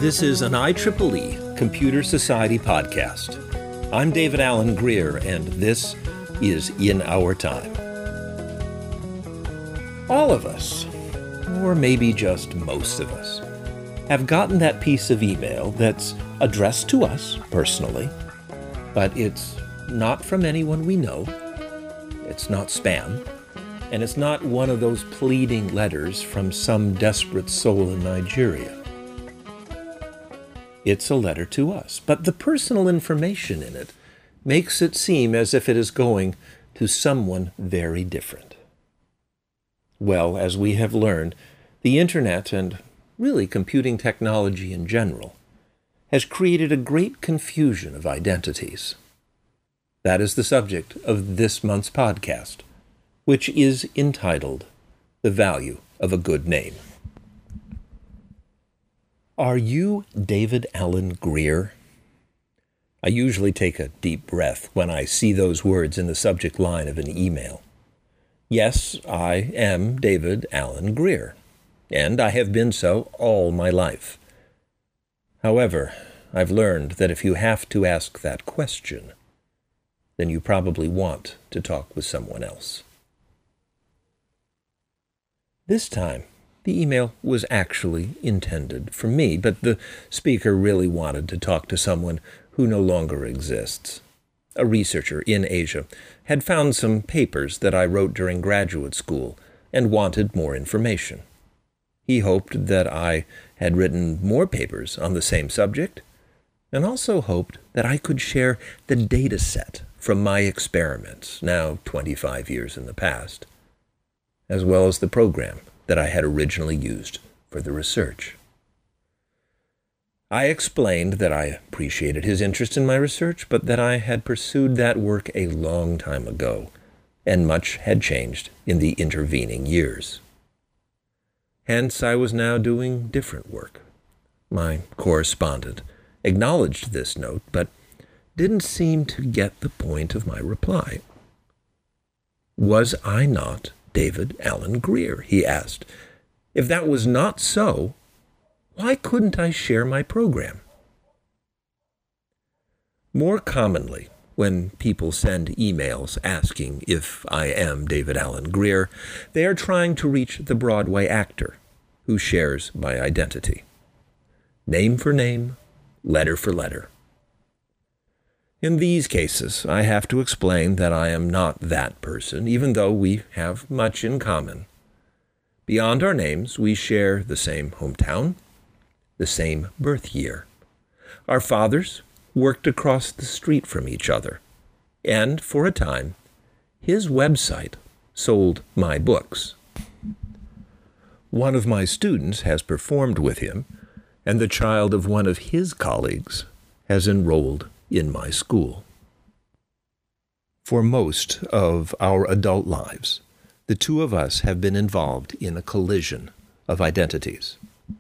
This is an IEEE Computer Society podcast. I'm David Alan Grier, and this is In Our Time. All of us, or maybe just most of us, have gotten that piece of email that's addressed to us personally, but it's not from anyone we know, it's not spam, and it's not one of those pleading letters from some desperate soul in Nigeria. It's a letter to us, but the personal information in it makes it seem as if it is going to someone very different. Well, as we have learned, the internet, and really computing technology in general, has created a great confusion of identities. That is the subject of this month's podcast, which is entitled The Value of a Good Name. Are you David Alan Grier? I usually take a deep breath when I see those words in the subject line of an email. Yes, I am David Alan Grier, and I have been so all my life. However, I've learned that if you have to ask that question, then you probably want to talk with someone else. This time, the email was actually intended for me, but the speaker really wanted to talk to someone who no longer exists. A researcher in Asia had found some papers that I wrote during graduate school and wanted more information. He hoped that I had written more papers on the same subject, and also hoped that I could share the data set from my experiments, now 25 years in the past, as well as the program that I had originally used for the research. I explained that I appreciated his interest in my research, but that I had pursued that work a long time ago, and much had changed in the intervening years. Hence, I was now doing different work. My correspondent acknowledged this note, but didn't seem to get the point of my reply. Was I not David Alan Grier, he asked. If that was not so, why couldn't I share my program? More commonly, when people send emails asking if I am David Alan Grier, they are trying to reach the Broadway actor who shares my identity. Name for name, letter for letter. In these cases, I have to explain that I am not that person, even though we have much in common. Beyond our names, we share the same hometown, the same birth year. Our fathers worked across the street from each other, and for a time, his website sold my books. One of my students has performed with him, and the child of one of his colleagues has enrolled in my school. For most of our adult lives, the two of us have been involved in a collision of identities.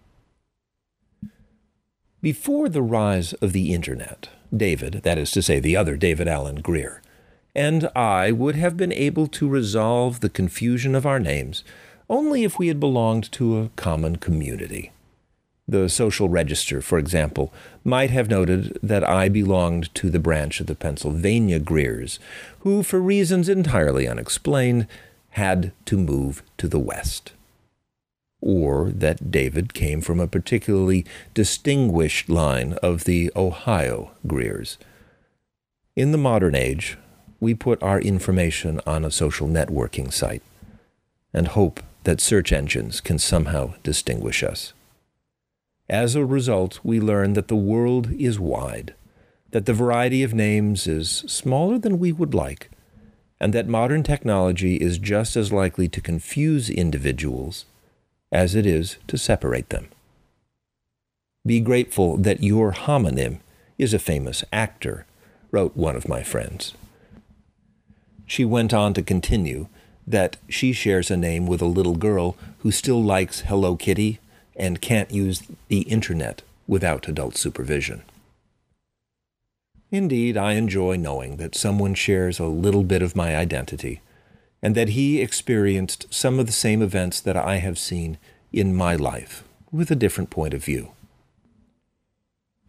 Before the rise of the internet, David, that is to say the other David Alan Grier, and I would have been able to resolve the confusion of our names only if we had belonged to a common community. The social register, for example, might have noted that I belonged to the branch of the Pennsylvania Griers, who, for reasons entirely unexplained, had to move to the West. Or that David came from a particularly distinguished line of the Ohio Griers. In the modern age, we put our information on a social networking site and hope that search engines can somehow distinguish us. As a result, we learn that the world is wide, that the variety of names is smaller than we would like, and that modern technology is just as likely to confuse individuals as it is to separate them. Be grateful that your homonym is a famous actor, wrote one of my friends. She went on to continue that she shares a name with a little girl who still likes Hello Kitty and can't use the internet without adult supervision. Indeed, I enjoy knowing that someone shares a little bit of my identity, and that he experienced some of the same events that I have seen in my life, with a different point of view.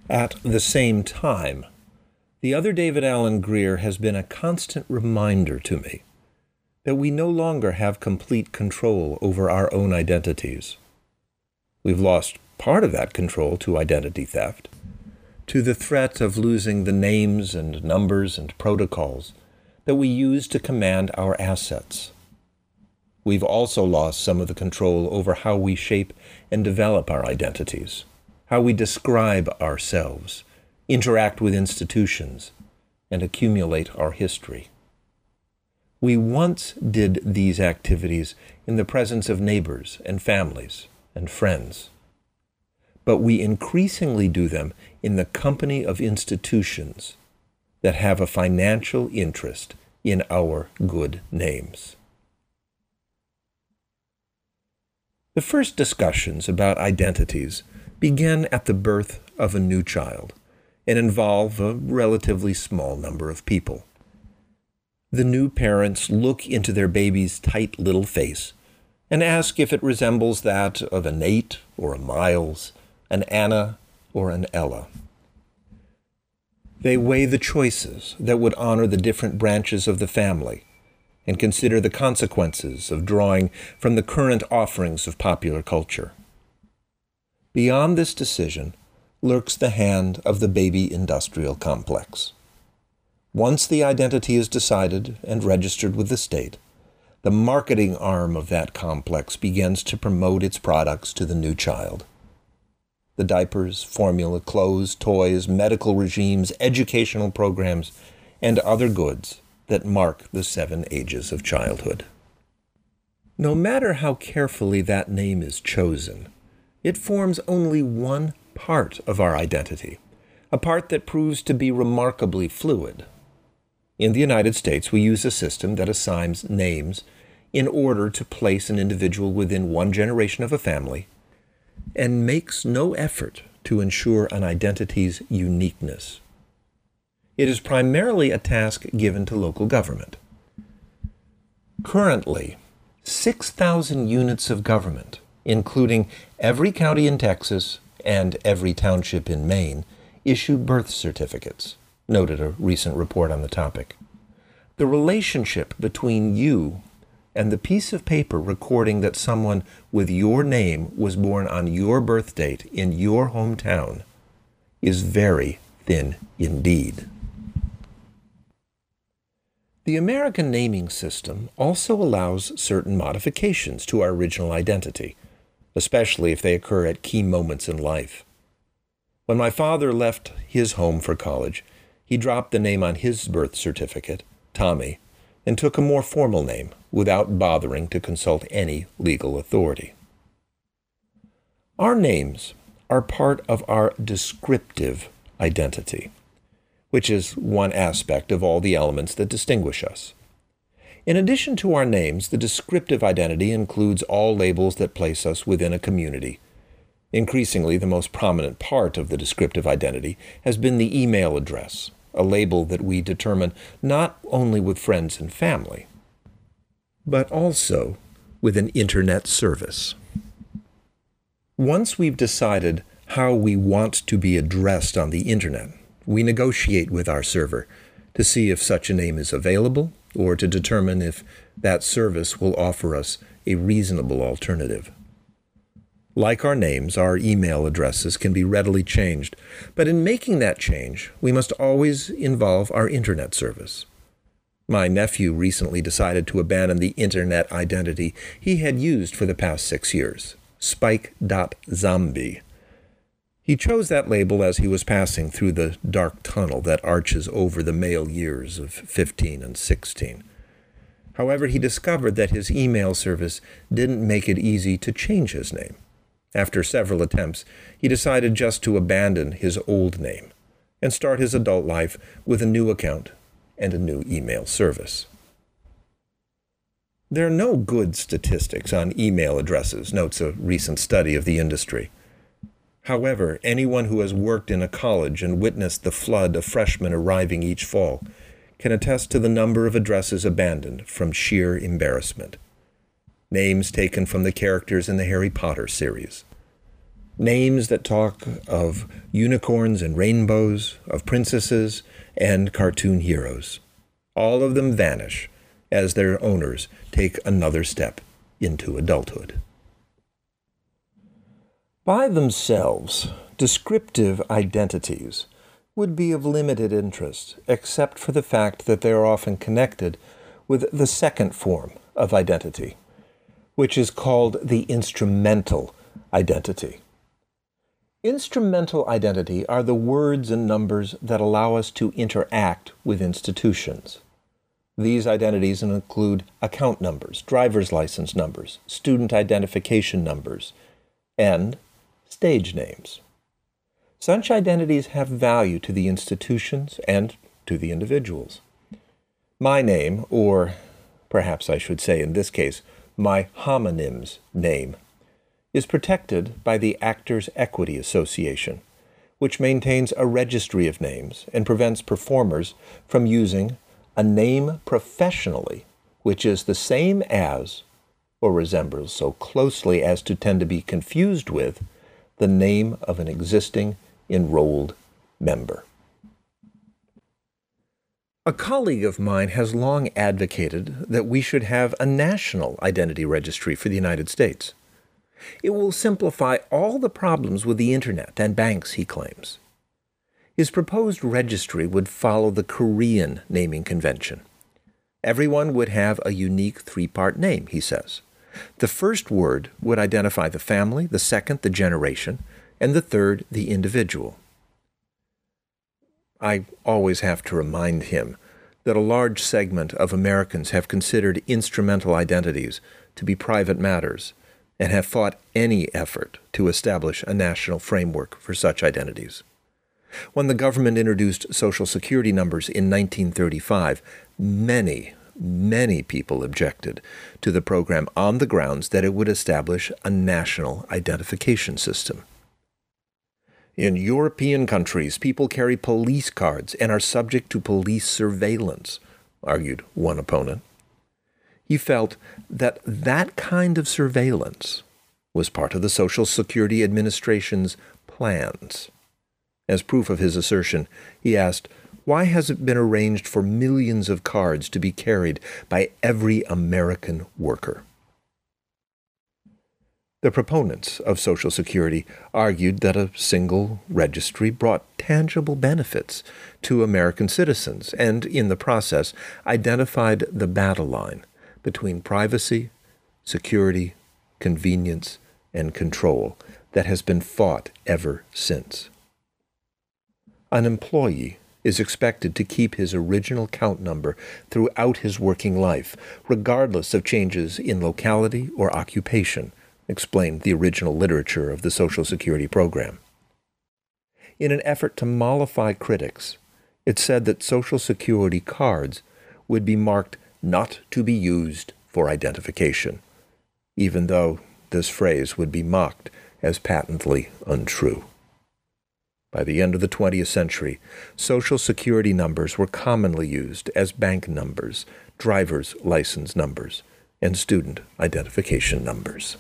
At the same time, the other David Alan Grier has been a constant reminder to me that we no longer have complete control over our own identities. We've lost part of that control to identity theft, to the threat of losing the names and numbers and protocols that we use to command our assets. We've also lost some of the control over how we shape and develop our identities, how we describe ourselves, interact with institutions, and accumulate our history. We once did these activities in the presence of neighbors and families and friends, but we increasingly do them in the company of institutions that have a financial interest in our good names. The first discussions about identities begin at the birth of a new child and involve a relatively small number of people. The new parents look into their baby's tight little face and ask if it resembles that of a Nate or a Miles, an Anna or an Ella. They weigh the choices that would honor the different branches of the family and consider the consequences of drawing from the current offerings of popular culture. Beyond this decision lurks the hand of the baby industrial complex. Once the identity is decided and registered with the state, the marketing arm of that complex begins to promote its products to the new child. The diapers, formula, clothes, toys, medical regimes, educational programs, and other goods that mark the 7 ages of childhood. No matter how carefully that name is chosen, it forms only one part of our identity, a part that proves to be remarkably fluid. In the United States, we use a system that assigns names in order to place an individual within one generation of a family and makes no effort to ensure an identity's uniqueness. It is primarily a task given to local government. Currently, 6,000 units of government, including every county in Texas and every township in Maine, issue birth certificates, noted a recent report on the topic. The relationship between you and the piece of paper recording that someone with your name was born on your birth date in your hometown is very thin indeed. The American naming system also allows certain modifications to our original identity, especially if they occur at key moments in life. When my father left his home for college, he dropped the name on his birth certificate, Tommy, and took a more formal name without bothering to consult any legal authority. Our names are part of our descriptive identity, which is one aspect of all the elements that distinguish us. In addition to our names, the descriptive identity includes all labels that place us within a community. Increasingly, the most prominent part of the descriptive identity has been the email address, a label that we determine not only with friends and family, but also with an internet service. Once we've decided how we want to be addressed on the internet, we negotiate with our server to see if such a name is available or to determine if that service will offer us a reasonable alternative. Like our names, our email addresses can be readily changed, but in making that change, we must always involve our internet service. My nephew recently decided to abandon the internet identity he had used for the past 6 years, Spike.zombie. He chose that label as he was passing through the dark tunnel that arches over the male years of 15 and 16. However, he discovered that his email service didn't make it easy to change his name. After several attempts, he decided just to abandon his old name and start his adult life with a new account and a new email service. There are no good statistics on email addresses, notes a recent study of the industry. However, anyone who has worked in a college and witnessed the flood of freshmen arriving each fall can attest to the number of addresses abandoned from sheer embarrassment. Names taken from the characters in the Harry Potter series. Names that talk of unicorns and rainbows, of princesses and cartoon heroes. All of them vanish as their owners take another step into adulthood. By themselves, descriptive identities would be of limited interest, except for the fact that they are often connected with the second form of identity, which is called the instrumental identity. Instrumental identity are the words and numbers that allow us to interact with institutions. These identities include account numbers, driver's license numbers, student identification numbers, and stage names. Such identities have value to the institutions and to the individuals. My name, or perhaps I should say in this case, my homonym's name, is protected by the Actors' Equity Association, which maintains a registry of names and prevents performers from using a name professionally, which is the same as, or resembles so closely as to tend to be confused with, the name of an existing enrolled member. A colleague of mine has long advocated that we should have a national identity registry for the United States. It will simplify all the problems with the Internet and banks, he claims. His proposed registry would follow the Korean naming convention. Everyone would have a unique three-part name, he says. The first word would identify the family, the second, the generation, and the third, the individual. I always have to remind him that a large segment of Americans have considered instrumental identities to be private matters and have fought any effort to establish a national framework for such identities. When the government introduced Social Security numbers in 1935, many people objected to the program on the grounds that it would establish a national identification system. In European countries, people carry police cards and are subject to police surveillance, argued one opponent. He felt that that kind of surveillance was part of the Social Security Administration's plans. As proof of his assertion, he asked, why has it been arranged for millions of cards to be carried by every American worker? The proponents of Social Security argued that a single registry brought tangible benefits to American citizens and, in the process, identified the battle line between privacy, security, convenience, and control that has been fought ever since. An employee is expected to keep his original count number throughout his working life, regardless of changes in locality or occupation, explained the original literature of the Social Security program. In an effort to mollify critics, it said that Social Security cards would be marked not to be used for identification, even though this phrase would be mocked as patently untrue. By the end of the 20th century, Social Security numbers were commonly used as bank numbers, driver's license numbers, and student identification numbers.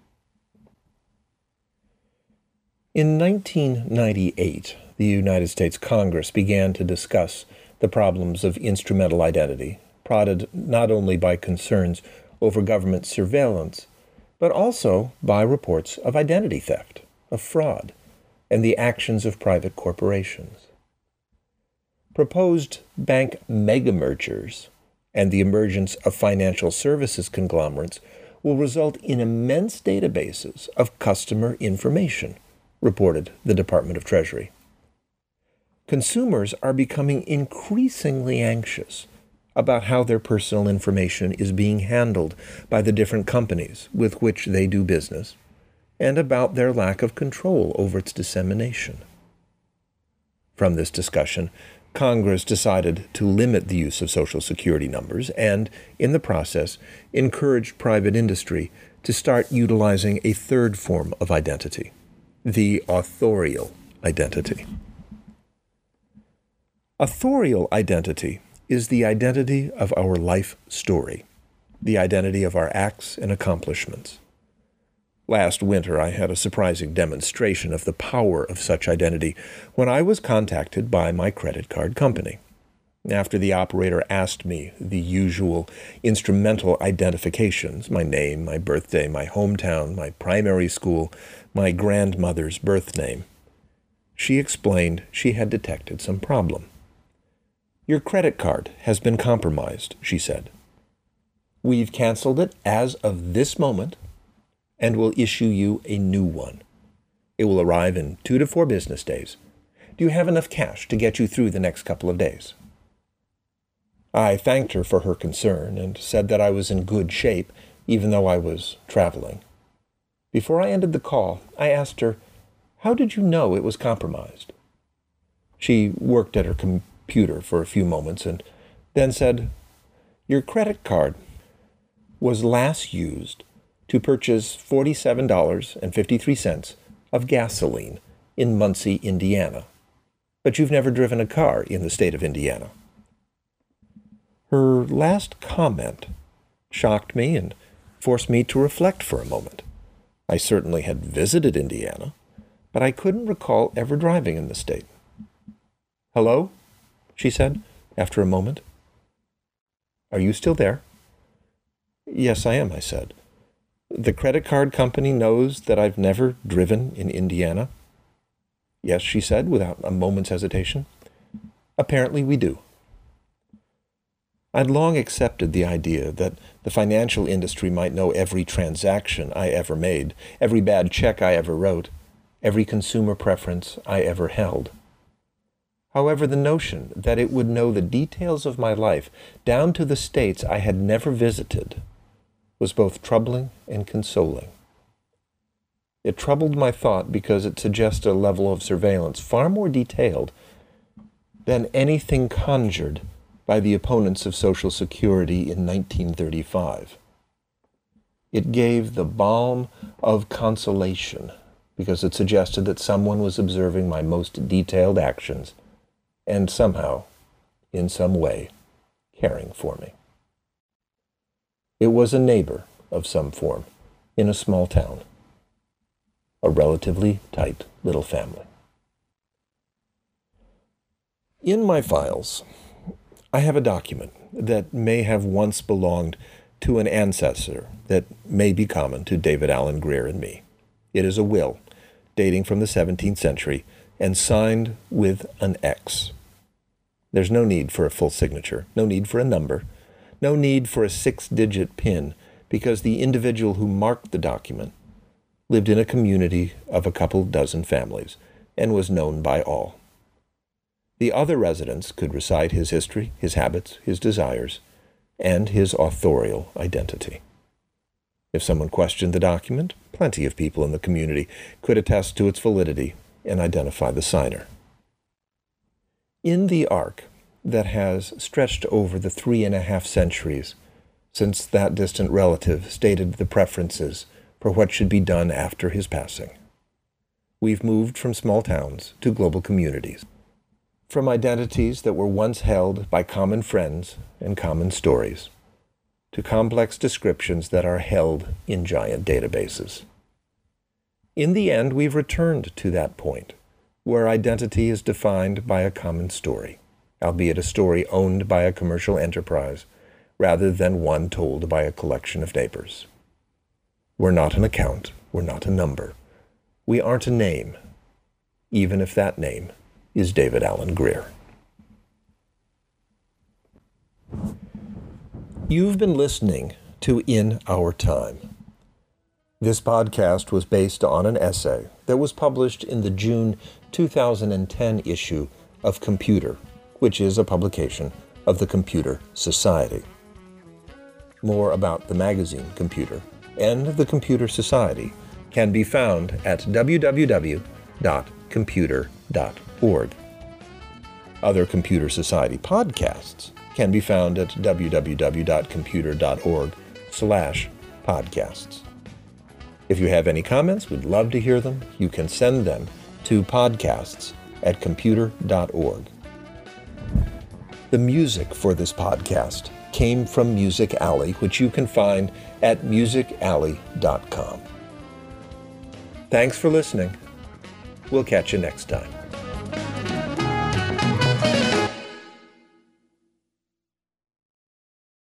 In 1998, the United States Congress began to discuss the problems of instrumental identity, prodded not only by concerns over government surveillance, but also by reports of identity theft, of fraud, and the actions of private corporations. Proposed bank mega-mergers and the emergence of financial services conglomerates will result in immense databases of customer information, reported the Department of Treasury. Consumers are becoming increasingly anxious about how their personal information is being handled by the different companies with which they do business, and about their lack of control over its dissemination. From this discussion, Congress decided to limit the use of Social Security numbers and, in the process, encouraged private industry to start utilizing a third form of identity, the authorial identity. Authorial identity is the identity of our life story, the identity of our acts and accomplishments. Last winter, I had a surprising demonstration of the power of such identity when I was contacted by my credit card company. After the operator asked me the usual instrumental identifications, my name, my birthday, my hometown, my primary school, my grandmother's birth name, she explained she had detected some problem. "Your credit card has been compromised," she said. "We've canceled it as of this moment and will issue you a new one. It will arrive in 2 to 4 business days. Do you have enough cash to get you through the next couple of days?" I thanked her for her concern and said that I was in good shape, even though I was traveling. Before I ended the call, I asked her, "How did you know it was compromised?" She worked at her computer for a few moments and then said, "Your credit card was last used to purchase $47.53 of gasoline in Muncie, Indiana. But you've never driven a car in the state of Indiana." Her last comment shocked me and forced me to reflect for a moment. I certainly had visited Indiana, but I couldn't recall ever driving in the state. "Hello?" she said, after a moment. "Are you still there?" "Yes, I am," I said. "The credit card company knows that I've never driven in Indiana?" "Yes," she said, without a moment's hesitation. "Apparently we do." I'd long accepted the idea that the financial industry might know every transaction I ever made, every bad check I ever wrote, every consumer preference I ever held. However, the notion that it would know the details of my life, down to the states I had never visited, was both troubling and consoling. It troubled my thought because it suggested a level of surveillance far more detailed than anything conjured by the opponents of Social Security in 1935. It gave the balm of consolation because it suggested that someone was observing my most detailed actions and somehow, in some way, caring for me. It was a neighbor of some form in a small town, a relatively tight little family. In my files, I have a document that may have once belonged to an ancestor that may be common to David Alan Grier and me. It is a will dating from the 17th century and signed with an X. There's no need for a full signature, no need for a number, no need for a 6-digit PIN, because the individual who marked the document lived in a community of a couple dozen families and was known by all. The other residents could recite his history, his habits, his desires, and his authorial identity. If someone questioned the document, plenty of people in the community could attest to its validity and identify the signer. In the arc that has stretched over the 3.5 centuries since that distant relative stated the preferences for what should be done after his passing, we've moved from small towns to global communities, from identities that were once held by common friends and common stories, to complex descriptions that are held in giant databases. In the end, we've returned to that point, where identity is defined by a common story, albeit a story owned by a commercial enterprise, rather than one told by a collection of neighbors. We're not an account, we're not a number. We aren't a name, even if that name is David Alan Grier. You've been listening to In Our Time. This podcast was based on an essay that was published in the June 2010 issue of Computer, which is a publication of the Computer Society. More about the magazine Computer and the Computer Society can be found at www.computer.org. Other Computer Society podcasts can be found at www.computer.org/podcasts. If you have any comments, we'd love to hear them. You can send them to podcasts@computer.org. The music for this podcast came from Music Alley, which you can find at musicalley.com. Thanks for listening. We'll catch you next time.